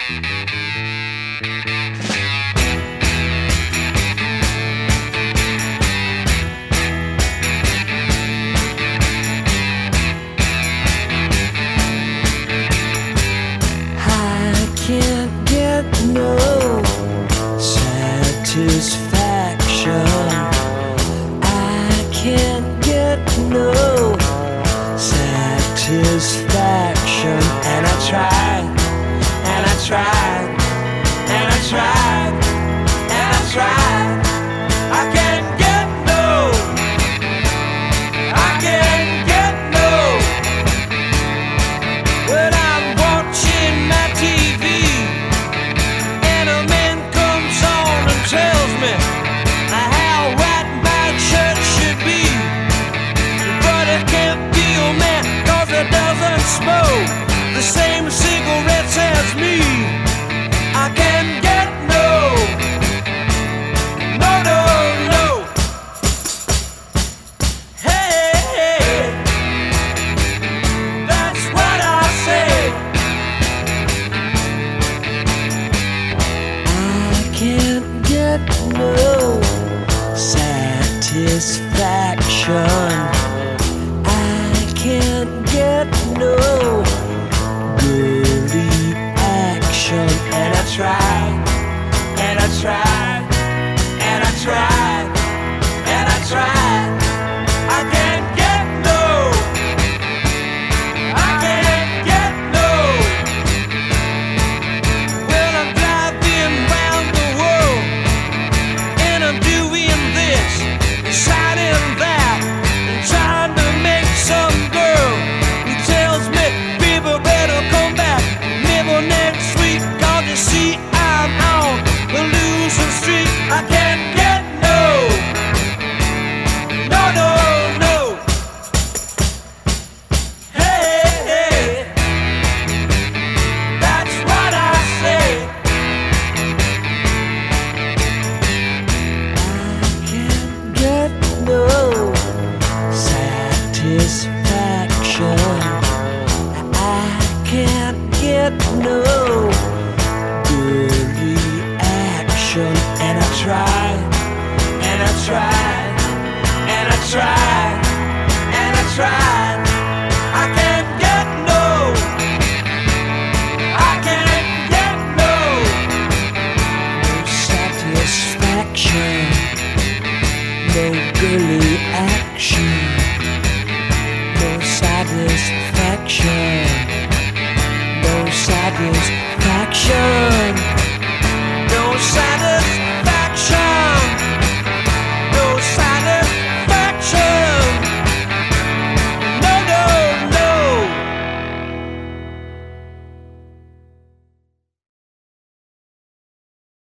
Can't get no satisfaction. I can't get no satisfaction. And I tried, and I tried, and I tried, and I tried. I can't get no, I can't get no. When I'm watching my TV and a man comes on and tells me how right my church should be, but it can't be a man 'cause it doesn't smoke the same cigarettes as me. I can't get no, no, no, no. Hey, that's what I say. I can't get no satisfaction. I can't get no girly action. And I tried, and I tried, and I tried, and I tried. I can't get no, I can't get no. Well, I'm driving round the world and I'm doing this, deciding that, and trying to make some girl who tells me people better come back middle next week, 'cause you see I'm on the losing streak. I can't get no, no, no, no. Hey, hey, that's what I say. I can't get no satisfaction. I can't get no girly action. And I tried, and I tried, and I tried, and I tried. I can't get no, I can't get no satisfaction, no girly action, no satisfaction, no satisfaction.